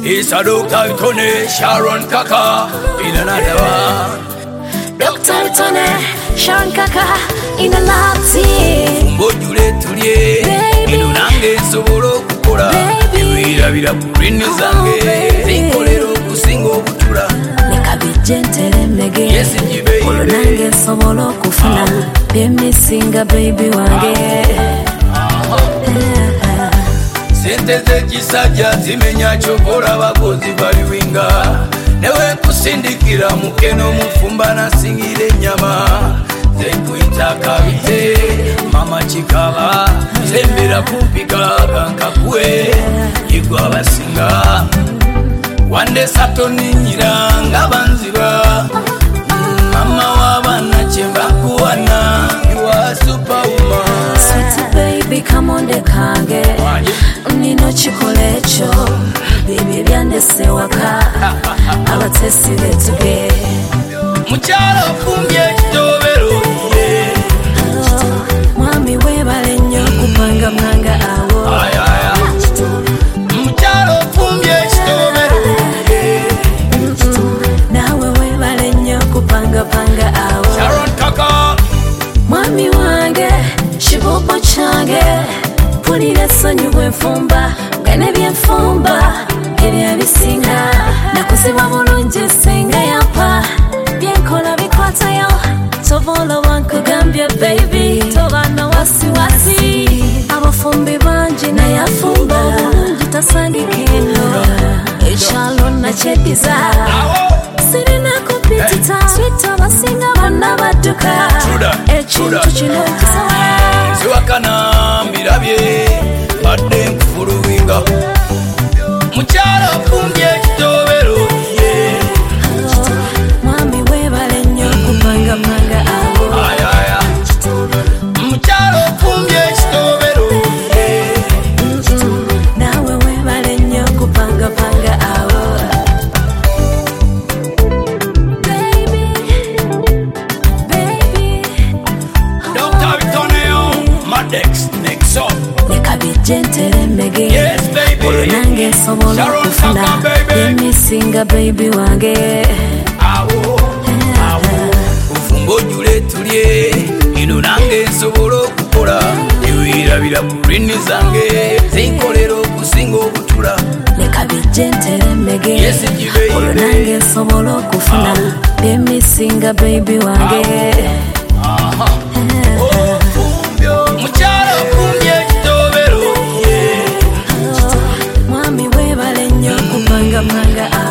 It's a Dr. Tony, Sharon Kaka, in another one. Dr. Tony, Sharon Kaka, in a Latin. Mbojule tulie, inunange sobolo kukura. Iwira vila kurini zange, zinkolero kusingo kutura. Nekabi gentle mege, yes baby. Olunange sobolo kufuna, bemisinga baby wange. Sente zekisajja zimenya chokola bakozi baliwinga. Newe kusindikira mukeno mufumba na singire nyama. Zekuita kabite, mama chikala. Zembira kupika kankakwe, igwa basinga. Wande sato ninyiranga banziba. Mama wabana chemba kuwana, you are superwoman. Sweet baby, come on the kange. Nino chikolecho, baby byande sewaka. Abatesi betuge. Muchalo fumbye kitobero. Mwami webale nnyo kupanga mwanga awo. Muchalo fumbye kitobero. Nawe webale nnyo kupanga panga awo. Sharon Kaka. Mwami wange, shibupo change. Pulira essanyu bwenfumba, ngane byenfumba, ebyabisinga. Nakuzibwa bulungi senga yampa, byenkola bikwatayo. Tobola wankugambye baby, tobana wasiwasi. Abafumbi bangi naye afumba bulungi tasangika eno. Ekyalo nakyeddiza, sirina kupitita. Sweet abasinga bonna badduka, ekintu kino kisawa. Siwakana mbirabye, badde nkufuluwinga. Mukyala fumbye kitobero. Mwami webale nnyo kupanga panga awo. Mukyala fumbye kitobero. Nawe webale nnyo kupanga panga awo. Baby, baby. Dr. Vitoneo, Madex, next up. Nekabi gentle mege. Yes, baby. Olunange sobola Sharon kufuna, Kaka, baby. bemisinga baby wange. Awo, awo. Ufumbojule tulie, inunange sobola okukola. Iwirabira kurini zange, zinkolero kusinga obutula. Nekabi gentle mege. Yes, baby. Olunange sobola okufuna, bemisinga baby wange. Mukyala fumbye kitobero. Mwami webale nnyo kupanga panga awo.